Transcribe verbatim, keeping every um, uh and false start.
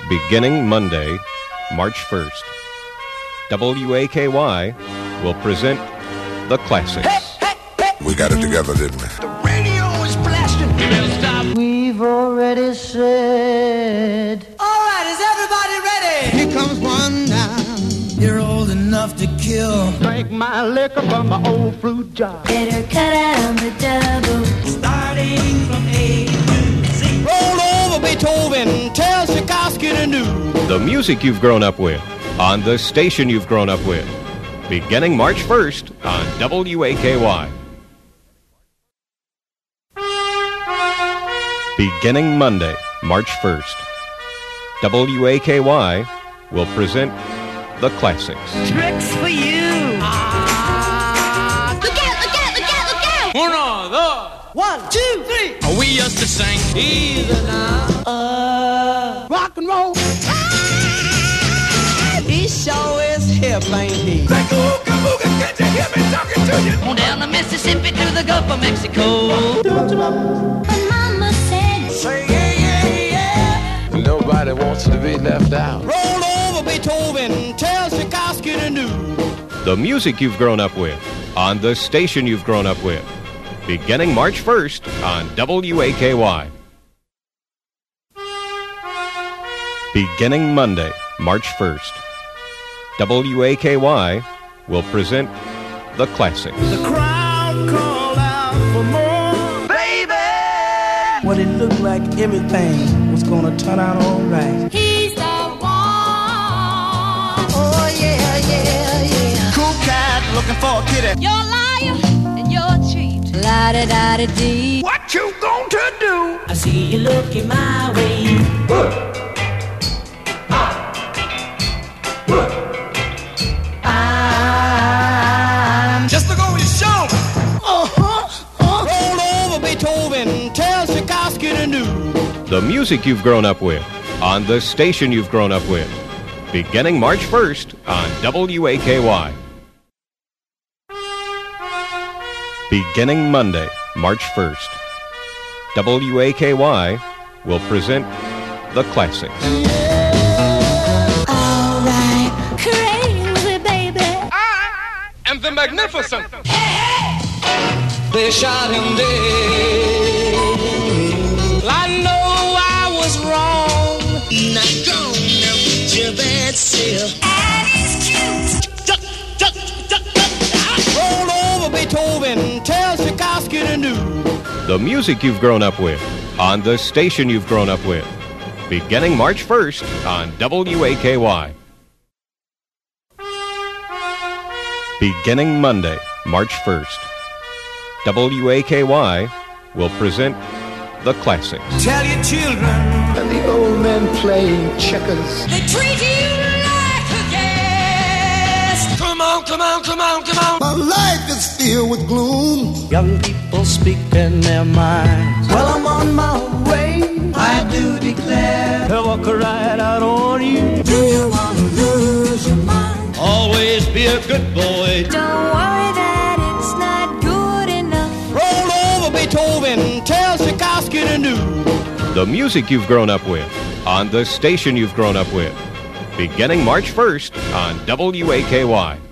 Beginning Monday, March first, W A K Y will present The Classics. Hey, hey, hey. We got it together, didn't we? The radio is blasting. You better stop. We've already said. All right, is everybody ready? Here comes one now. You're old enough to kill. Drink my liquor from my old fruit jar. Better cut out on the double. Starting from A to Z. Roll over Beethoven, tell Tchaikovsky to do. The music you've grown up with, on the station you've grown up with. Beginning March first on W A K Y. Beginning Monday, March first, W A K Y will present The Classics. Tricks for you. Ah. Look out, look out, look out, look out. Uno, dos. One, two, three. We used to sing either now. Uh, Rock and roll. he sure is hip, ain't he? Like ooga booga, can't you hear me talking to you? On down the Mississippi to the Gulf of Mexico. But Mama said, Say yeah, yeah, yeah. Nobody wants to be left out. Roll over Beethoven, tell Tchaikovsky to do. The music you've grown up with, on the station you've grown up with. Beginning March first on W A K Y. Beginning Monday, March first, W A K Y will present The Classics. The crowd call out for more, baby. What it looked like everything was gonna turn out all right. he's the one. Oh yeah, yeah, yeah. Cool cat looking for a kitty. You're a liar and you're a cheat. La-da-da-da-dee. What you going to do? I see you looking my way. I'm just the go with show. Uh-huh. Uh-huh. Roll over Beethoven, tell Tchaikovsky to do. The music you've grown up with, on the station you've grown up with. Beginning March first on W A K Y. Beginning Monday, March first, W A K Y will present The Classics. All right, crazy baby. And the magnificent. They shot him dead. I know I was wrong. Not gonna put your bad self. And he's cute. Duck, duck, duck, duck. Roll over Beethoven, tell Tchaikovsky to do. The music you've grown up with, on the station you've grown up with. Beginning March first on W A K Y. Beginning Monday, March first, W A K Y will present The Classics. Tell your children. And the old men playing checkers. They treat you like a guest. Come on, come on, come on, come on. My life is filled with gloom. Young people speaking their minds. Well, I'm on my way. I do declare. They'll walk right out on you. Do you want to lose your mind? Always be a good boy. Don't worry that it's not good enough. Roll over Beethoven, tell Tchaikovsky to do. The music you've grown up with, on the station you've grown up with. Beginning March first on W A K Y.